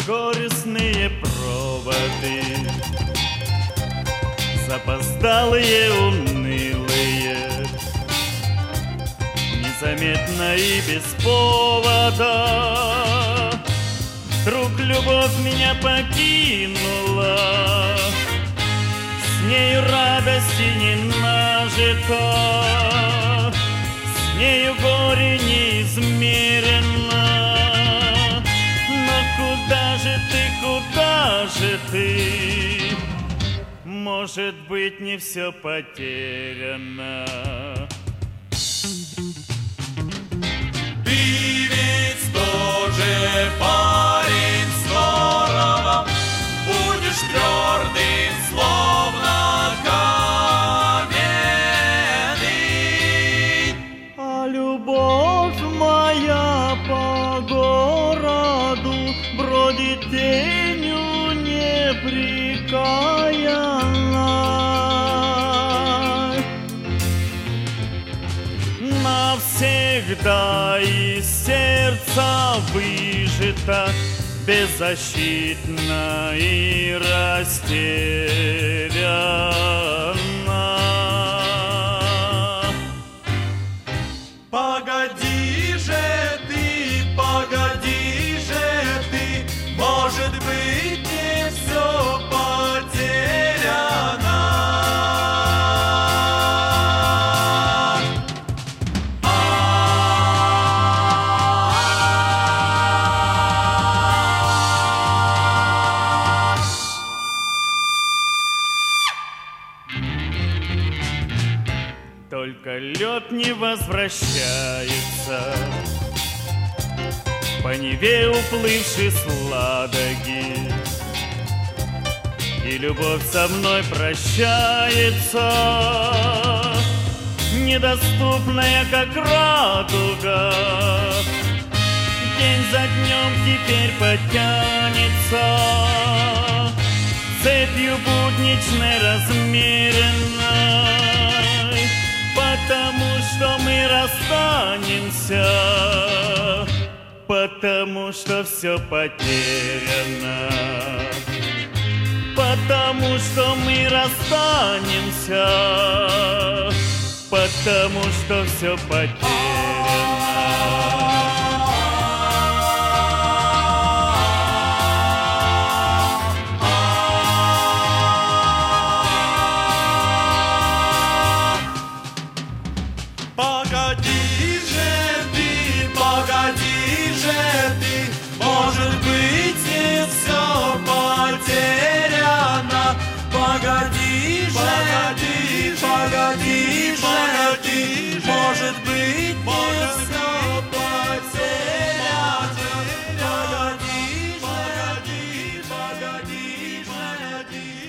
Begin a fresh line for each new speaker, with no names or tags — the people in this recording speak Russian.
горестные проводы, запоздалые, унылые, незаметно и без повода. Вдруг любовь меня покинула, с нею радости не нажито, с нею горе неизмерено. Но куда же ты? Может быть, не все потеряно.
Ты ведь тоже парень, скоро будешь твердым, словно каменный.
А любовь моя по городу бродит тенью непрекаянной. Навсегда из сердца выжата, беззащитна и растеряна.
Погоди же ты, может быть, не все потеряно.
Только лед не возвращается, по Неве уплывший с Ладоги, и любовь со мной прощается, недоступная, как радуга. День за днем теперь потянется, цепью будничной размеренной, потому что мы расстанемся, потому что все потеряно, потому что мы расстанемся, потому что все потеряно.
Погоди же ты, может быть, не все потеряно. Погоди же ты, может быть, не все потеряно. Погоди же ты.